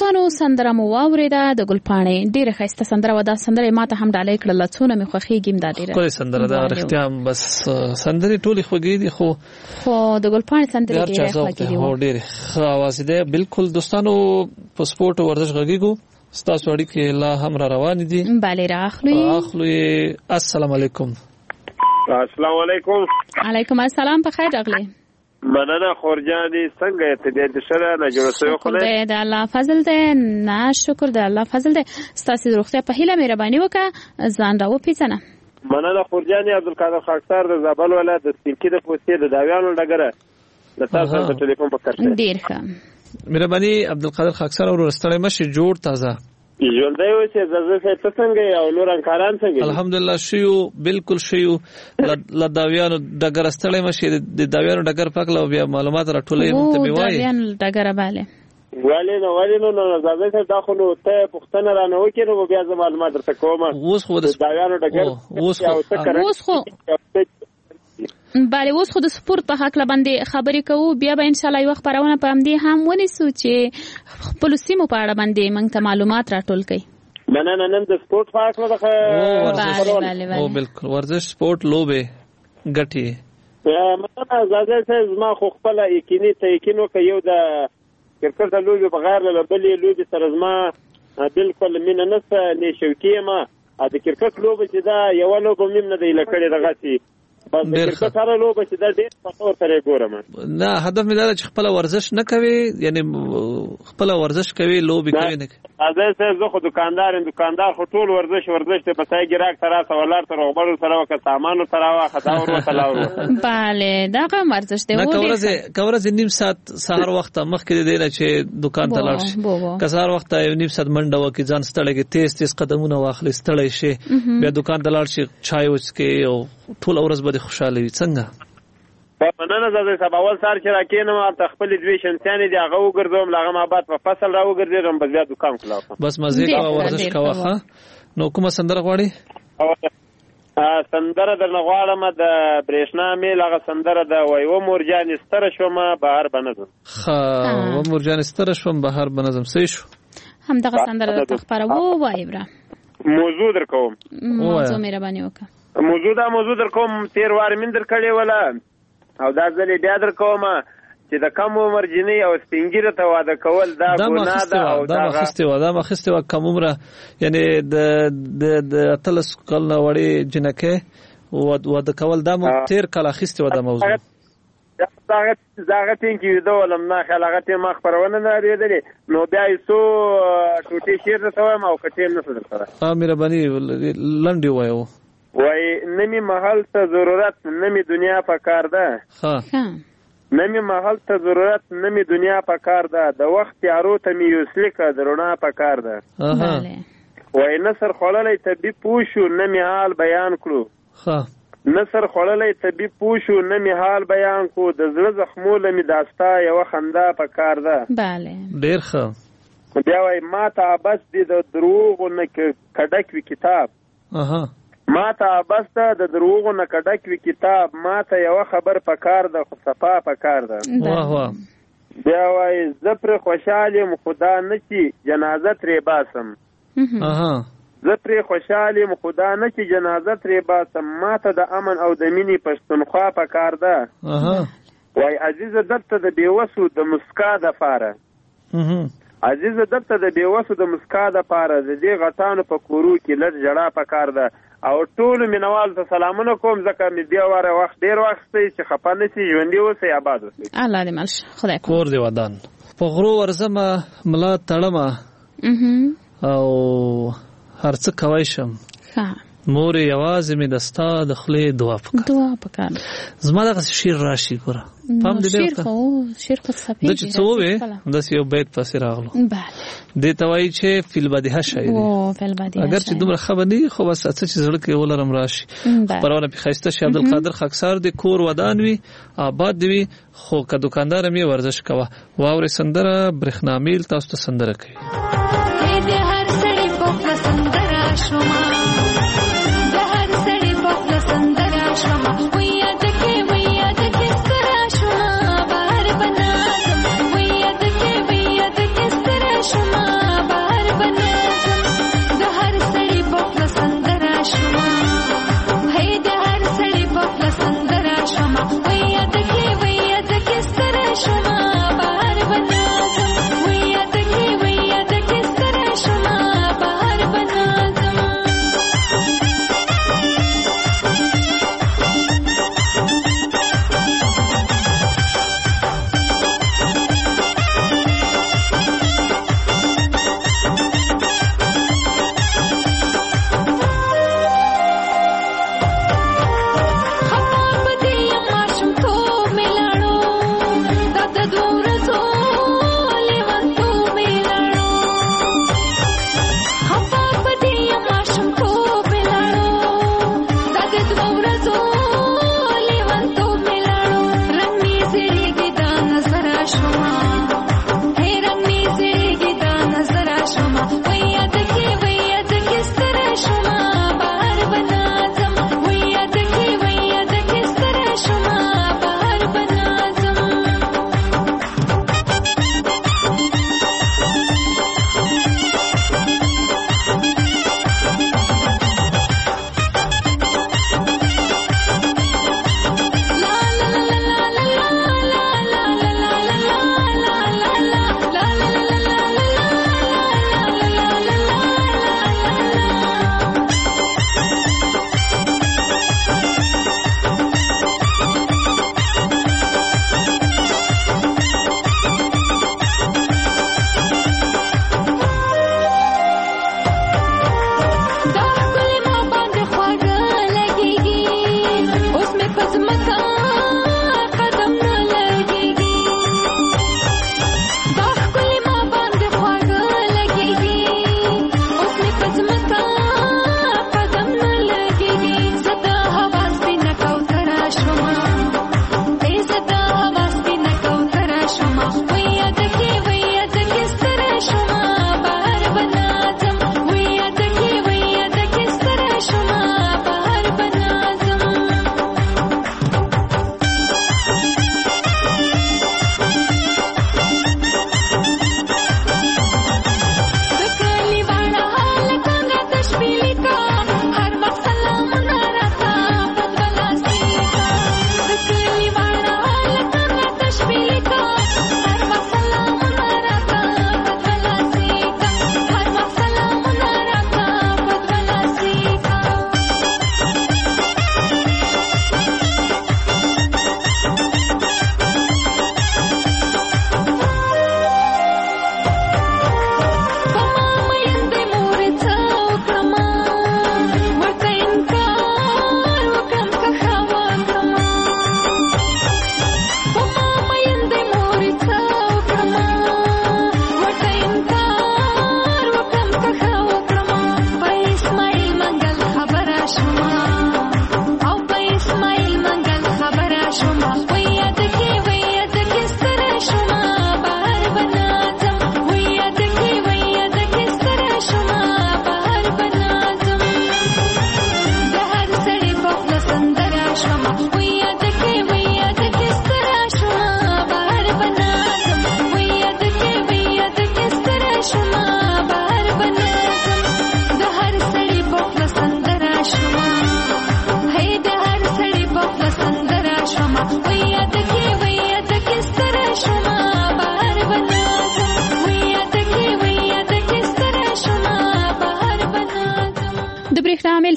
دوستانو سندره مو واوریده د ګلپاڼې ډیره ښایسته سندره و. دا سندره ماته هم ډالۍ کړله څونه مې خوښېږي دا ډیره ښکلې سندره ده رښتیا هم. بس سندرې ټولې خوږې دي خو خو د ګلپاڼې سندرې ډیرې خوږې دي. هو ډېرې ښه اواز دی. بالکل دوستانو په سپورټ او ورزش غږیږو. ستاسو اړیکې لا هم را روانې دي. بله راخلو راخلو السلام علیکم. السلام علیکم. علیکم السلام. په خیر راغلی. مننه خورجانې څنګه یې طبیعت دې ښه ده نه جوړه شوې خدای شکر دی د الله فضل دی نه شکر د الله فضل دی. ستاسو د روغتیا په هیله مهرباني وکړه ځان راوپېژنه. مننه خورجانې عبدالقادر خاکسار د زابل ولایت د سپینکي د پوستې د داویانو ډګره د تاسو سره د ټلیفون په کار ډېر ښه مهرباني عبدالقادر خاکسار ورور ستړی مشي جوړ تازه ژوندی اوسې زه څه ته څنګه یې او نور همکاران څنګه دي؟ الحمدلله شیو بالکل شیو له داویانو ډګره ستړی مشي د داویانو ډګر په هکله بیا معلومات راټولوي ته مې وایي. داویانو ډګره بله ولې نه ولې نه نو زه صاحب دا خو نو ته پوښتنه رانه وکړې نو بیا زه معلومات درته کوم. اوس خو د داویانو ډګر اوس خو بله اوس خو د سپورت په هکله باندې خبرې کوو. بیا به انشاءالله یوه خپرونه په همدې هم ونیسو چې خپلو سیمو په اړه باندې موږ ته معلومات راټول کړئ. نه نه نن د سپورت په هکله ده. او بالکل ورزش سپورت لوبې ګټې مننه زاده صاحب. زما خو خپله یقیني ته یقین وکړه یو د کرکټ د لوبې بغیر له بلې لوبې سره زما بالکل مینه نشته نه شوقي یم. د کرکټ لوبه چې دا یوه لوبه مې هم نه دی ایله کړې دغسې بس د کرکټ هره لوبه چې دا ډېر په طور سره یې ګورم. نه هدف مې دا ده چې خپله ورزش نه کوي یعنی خپله ورزش کوي لوبې کوي نه کوي. زه صاحب زه خو دکاندار یم. دکاندار خو ټول ورزش ورزش دی. په ځای ګراک ته راسه ولاړ ته روغبړ ورسره وکړه سامان ورته راواخه دا ور ورته لا ور وکړه. بله دغه هم ورزش دی. نه که ورځې که ورځې نیم ساعت سهار وخته مخکې د دې نه چې دکان ته لاړ شي که سهار وخته یو نیم ساعت منډه وکړي ځان ستړی کړي تیز تیز قدمونه واخلي ستړی شي بیا دکان ته لاړ شي چای وڅښي او ټوله ورځ به دې خوشحاله وي. څنګه مننه زه صاحب. اول سهار چې راکېنم هلته خپلې دوې شمسیانې دي هغه وګرځوم له هغه نه بعد په فصل را وګرځېدم بس بیا دکان خلاص بس مزې کوه ورزش کوه ښه. نو کومه سندره غواړې؟ سندره درنه غواړم د برېښنا میل هغه سندره ده وایي و مورجانې ستره شومه بهر به نه ځم. ښه و مورجانې ستره شوم بهر به نه ځم. صحیح شو. همدغه سندره درته خپره ووایې بره. موضوع در کوم. موضوع مهرباني وکړه. موضوع دا موضوع در کوم تېر وار مې در کړې وله او دا ځل یې بیا در کوم چې د کم عمر جنۍ او سپینګیره ته واده کول دا ګناه ده او دا مخستې وه دا مخستې وه کم عمره یعنې د اتلس کلونه وړې جنکۍ واده کول دا تېر کال اخیستې وه دا موضوع. زه هغه ټیم کې ویده ولم نه خیال هغه ټیم ما خپرونه نه اورېدلې نو بیا یې څو ټوټې شعر درته وایم او که ټیم نشته درسره. مهرباني لنډ یې ووایه. وای نمی محل ته ضرورت نمی دنیا په کار ده. نمی محل ته ضرورت نمی دنیا په کار ده. د وخت تیارو ته می یوسلیکه د رڼا په کار ده. وای نصر خوړلی طبیب پوه شو نمی حال بیان کړو. نصر خوړلی طبیب پوه شو نمی حال بیان کړو. د زړه زخموله می داستا یوه خندا په کار ده. ډېر ښه. بیا وای ما ته عبس دي د دروغو نه کډک وي کتاب. ما ته عبس ده د دروغو نه کډک وي کتاب. ما ته یوه خبر په کار ده خو صفا په کار ده. بیا وایي زه پرې خوشحال یم خدا نه چې جنازه ترې باسم. زه پرې خوشحال یم خدا نه چې جنازه ترې باسم. ما ته د امن او د مینې پښتونخوا په کار ده. وایي عزیزه دلته د بېوسو د مسکا دپاره عزیزه دلته د بېوسو د مسکا دپاره د دې غټانو په کورو کې لږ ژړا په کار ده. او ټولو مینوالو ته سلامونه کوم ځکه مې بیا واره وخت ډېر واخیستی چې خفه نه سي ژوندي اوسئ آباد اوسئ. الله دې مل شه خدای کور دې ودان. په غرو ورځمه ملا تړمه او هر څه کوی شم مورې یوازې مې د ستا د خولې دعا پکار دعا پکار زما دغسې شعر راشي ګوره پام دې شعر خو شعر خو څپې زه چې څه ووې داسې یو بیت پسې راغلو دې ته وایي چې فی البدیهه شاعري اگر چې دومره ښه به نه وي خو بس څه چې زړه کې ولرم راشي خپرونه پې ښایسته شي عبدالقادر خاکسار دې کور ودان وي آباد دې وي خو که دوکاندار هم یې ورزش کوه واورې سندره برېښنا میل تاسو ته سندره کوي Shama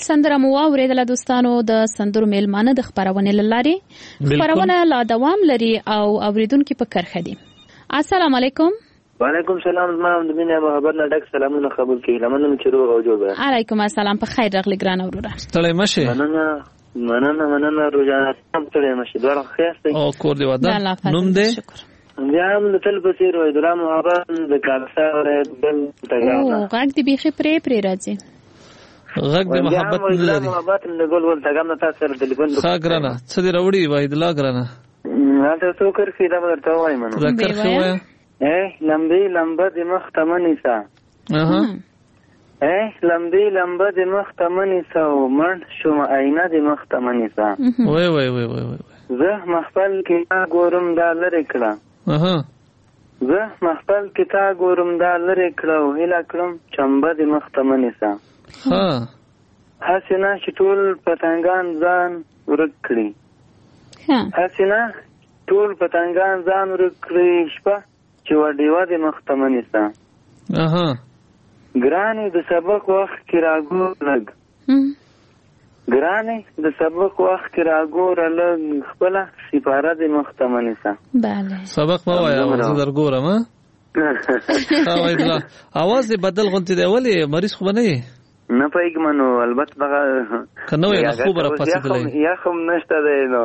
سندره مو اوریدله دوستانو د سندرو میلمانه د خبرونه لاري خبرونه لا دوام لري او اوریدونکو په کرخه دي. السلام علیکم. وعلیکم السلام. زما د مینه محبت نه ډک سلامونه قبول کړئ. لمنه چې روغ او جوړ به. علیکم السلام. په خیر راغلی ګران اوروره. ستړی مشه. مننه مننه مننه روزانه هم ستړی مشه. دوه خیاسته. او کور دی ودا. نوم دی. بیا هم د تل په څیر وای د محبت د کارسا بل تګاونه. او غږ دی بيخي پرې پرې راځي. غږ د محبت نه لري. محبت د ګول ول تګاونه تاسو سره ټلیفون وکړه. ښه ګرانه څه دی راوړي وای د لا ګرانه. هغه څو کرخي دا ورته وای منو. ذکر خو وای. اے لمبي لمبه د مخ تمنیسا. اها. اے لمبي لمبه د مخ تمنیسا او من شوم عینه د مخ تمنیسا. وای وای وای وای. زه مخبل کې ګورم دا لری کړه. اها. زه مخبل کې تا ګورم دا لری کړه هله کړم چمبه د مخ تمنیسا. ها. حسنا چې ټول پتنګان ځان ورک کړی. ها. حسنا ټول پتنګان ځان ورک کړی شپه چې وډیوا د مخ تمنیسا. اها. ګرانې د سبق وخت کې راګور لګ. ګرانې د سبق وخت کې راګور لګ خپل سپاره د مخ تمنیسا. بله. سبق ما وایا زه درګورم ها. ها وای بلا आवाज دې بدل غونتی دی ولی مریض خو نه نه پېګمنو البته دغه کنه یې خو بره پاتې دی یا خو نشته دی نو.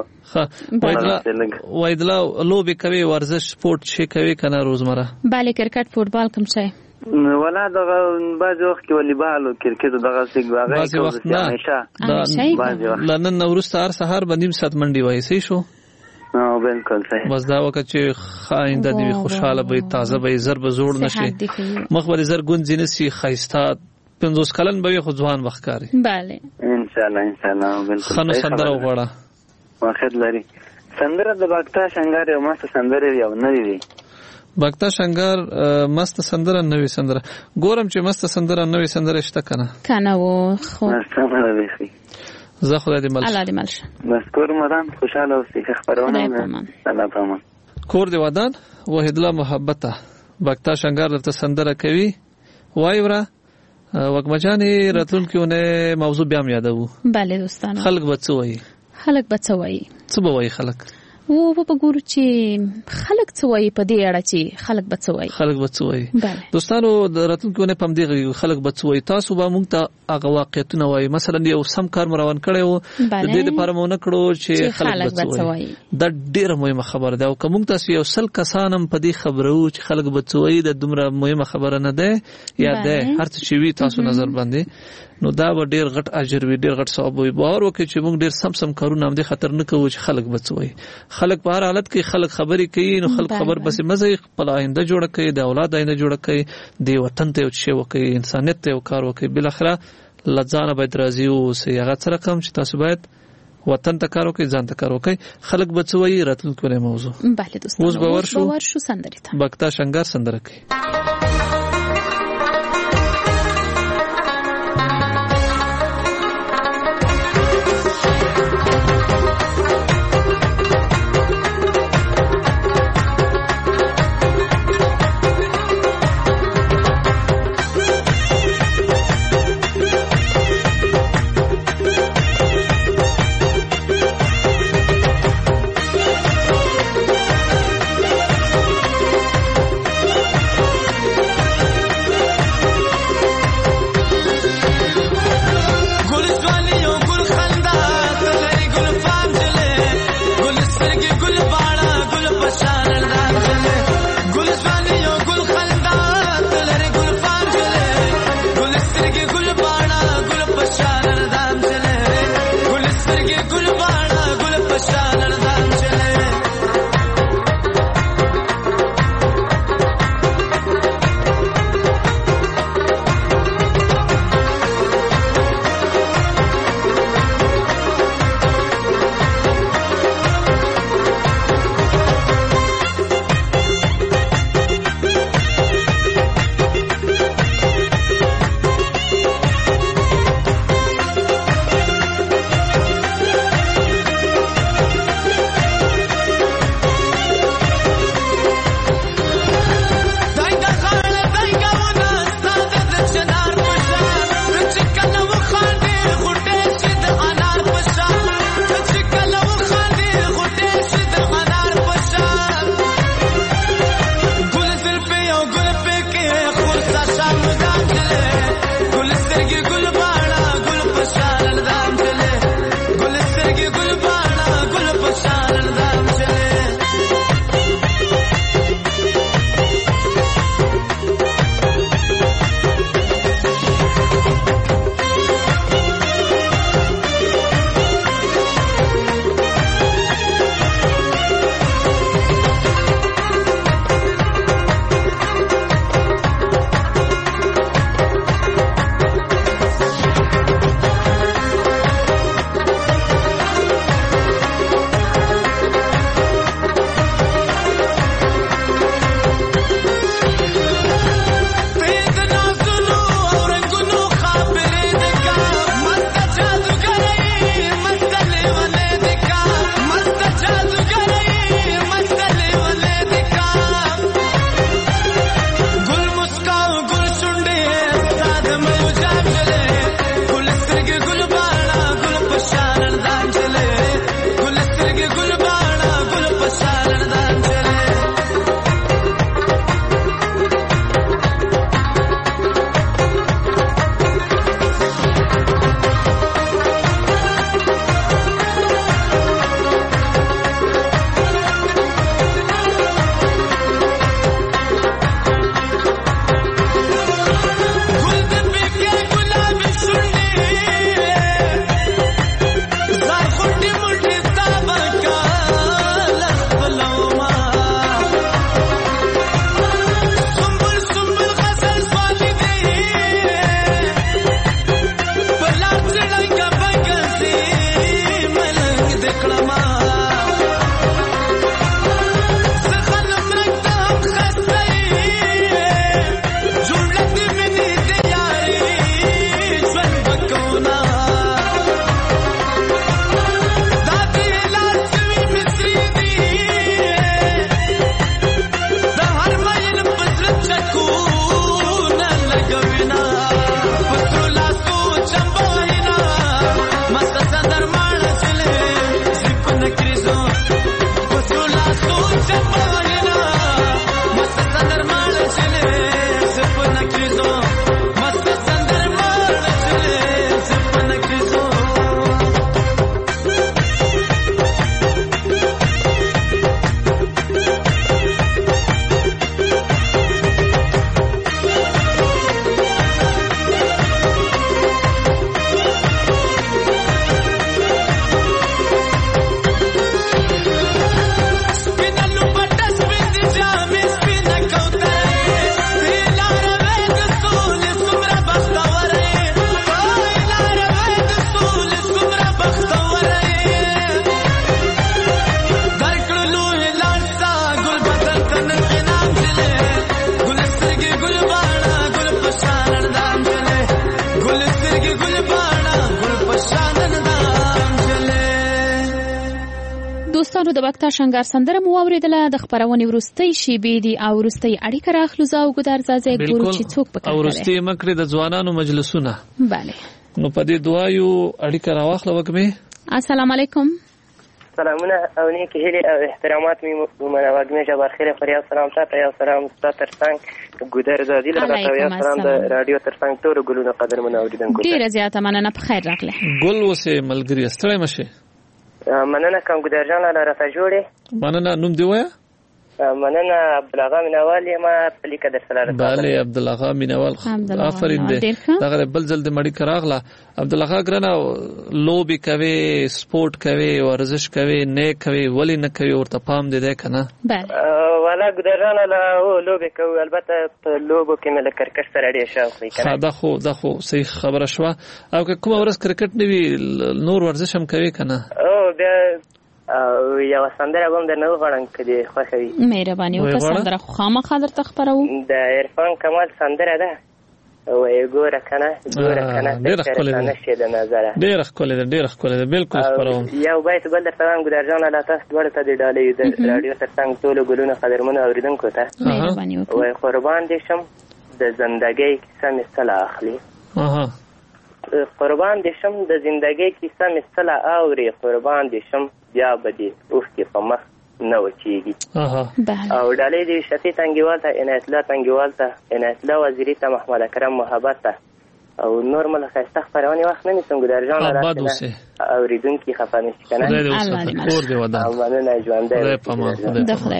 ها وایدلا لوبي کوي ورزش سپورت شي کوي کنه روزمره. بله کرکټ فوتبال کوم شي؟ ولا دغه بعض وخت کې والیبال او کرکټ دغه څه هغه کوي همیشه. لنن نورسته هر سحر باندې سات منډي وای سي شو. او بالکل صحیح. بس دا وکړه چې خاینده دی خوشاله به تازه به زر به زوړ نشي مخبر زر ګونځ نشي خایستا پنځوس کلن به خو ځوان وخت کاری. bale ان شاء الله ان شاء الله بالکل. خنو سندره وغواړه. واخد لري سندره د باکتا شنګار یو مست سندره یو نوی دی. باکتا شنګار مست سندره نوی سندره ګورم چې مست سندره نوی سندره شته کنه کنه و خو سندره دی. زه خدای دې مل الله دې مل شه. مذکور مدام خوشاله اوسئ. خبرونه سلام پامان. کور دی ودان وحید الله محبته باکتا شنګار ته سندره کوي وای ورا وګمجانې راتلونکيونه موضوع بیا م یادو. bale دوستانو خلک بچوي خلک بچوي څه به وای خلک و په ګورو چې خلک څه وایي په دې اړه چې خلک به څه وایي خلک به څه وایي. دوستانو د راتلونکو نه پم دی خلک به څه وایي. تاسو به مونږ ته هغه واقعیتونه وایي مثلا یو سم کار مروان کړی و د دې لپاره مونږ نه کړو چې خلک به څه وایي. دا ډیره مهمه خبره ده او کوم تاسو یو سل کسانم په دې خبرو چې خلک به څه وایي د دومره مهمه خبره نه ده یا ده هر څه چې وی تاسو نظر باندې نو دا به ډیر غټ اجر وي ډیر غټ ثواب وي. باور وکړئ چې موږ ډیر سم سم کارونه هم د خطر نه کوو چې خلک بچوي. خلک په هر حالت کې خلک خبرې کوي نو خلک خبر بس مزه خپل آینده جوړه کوي د اولاد آینده جوړه کوي د وطن ته یو شی وکړي انسانیت ته یو کار وکړي بل اخره لځانه باید راضي او سي هغه سره کوم چې تاسو باید وطن ته کار وکړي ځان ته کار وکړي. خلک بچوي راتلونکو له موضوع. bale دوستانو اوس باور شو باور شو سندري ته باکتا شنګار سندره کوي. د وخت شنګار سندره مو اوریدله د خبرونې ورستۍ شیبې دي او ورستۍ اړیکه راخلو زاو ګدار زازه ګورو چې څوک پکې او ورستۍ مکړه د ځوانانو مجلسونه bale نو په دې دعایو اړیکه راوخله وکمه السلام علیکم سلامونه او نیکی هیله او احترامات می ومنه وګمه جبار خیر خوریا سلام تاسو یو سلام ستاسو ترڅنګ ګودر زادی لږه یو سلام د رادیو ترڅنګ ټول ګلونه قدر منه اوریدونکو ډیر زیاته مننه په خیر راغله ګل وسه ملګری ستړی مشه مننه کوم ګودر جان لا راته جوړه مننه نوم دی وای مننه عبدالغا مینوال ما پلیک در سره bale عبدالغا مینوال آفرین دې دا بل ځل د مړی کراغله عبدالغا ګرنا لوبي کوي سپورت کوي ورزش کوي نه کوي ولی نه کوي ورته پام دې ده کنه bale والا ګدرانه لا لوبي کوي البته لوبو کې مل کرکټ سره ډیر شوق لري کنه دا خو دا خو صحیح خبره شوه او که کوم ورځ کرکټ نیوي نور ورزش هم کوي کنه او بیا او یو سندره هم د نو غړن کړي خوښوي مهرباني وکړه سندره خو خامخا درته خبرو د عرفان کمال سندره ده او ګوره کنه ګوره کنه ډېر ښکلې ده نشي د نظر ډېر ښکلې ده ډېر ښکلې ده بالکل خبرو یو بیت بل درته وایم ګدرجان لا تاسو ورته ته د ډالې د رادیو ترڅنګ ټول ګلونه قدرمن اوریدونکو ته مهرباني وکړه وای قربان دې شم د زندګۍ کیسه مې سلا اخلي اها قربان دې شم د زندګۍ کیسه مې سلا اوري قربان دې شم بیا بدی اوس کې په مخ نه وچیږي او ډالې دې شفیع تنګیوال ته عنایت الله تنګیوال ته عنایت الله وزیري ته محمد اکرم محبت ته او نورمال خسته خبرونه وخت نه نیسم ګدرجان راځي اوریدونکو خفه نشي کنه کور دی ودا مننه ژوند خدای پامان د خدای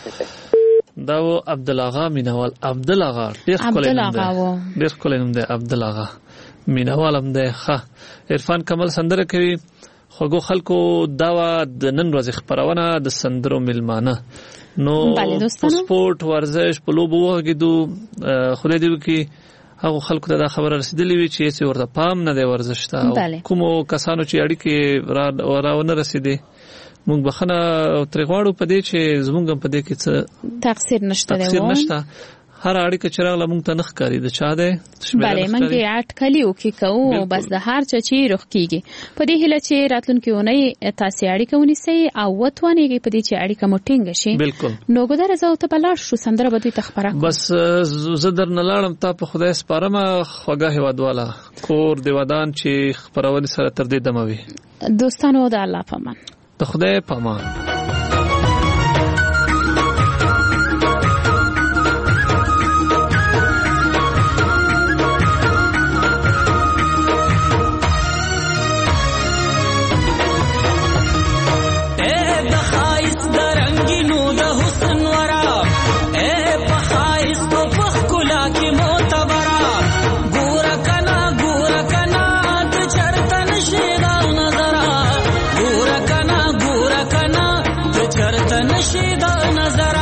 پامان دا و عبدالغا مینوال عبدالغا ډیر خپل نوم دی ډیر خپل نوم دی عبدالغا مینوال هم دی ښه عرفان کمال سندره کوي خوګو خلکو داوا د نن ورځې خبرونه د سندرو ملمانه نو سپورت ورزش په لوبو وګدو خدای دې وکي هغه خلکو ته دا خبره رسیدلې وي چې څه ورته پام نه دی ورزش ته کوم کسانو چې اړیکې راونه رسیدي موږ بخنه ترغواړو په دې چې زموږ په دې کې څه تقصیر نشته دی تقصیر نشته هر اړیکه چې راغله موږ ته نخ کاری د چا ده bale موږ یې اټکلیو کې کوو بس د هر چا چې رخ کیږي په دې هله چې راتلونکي ونی تاسو اړیکه ونیسي او وتوانیږي په دې چې اړیکه مو ټینګ شي بالکل نو ګدار زو ته بلار شو سندره بدوي تخبره بس زه در نه لاړم ته په خدای سپارم خوګه هوادواله کور دی ودان چې خبرونه سره تر دې دموي دوستانو د الله پامان د خدای پامان نشي دا نظر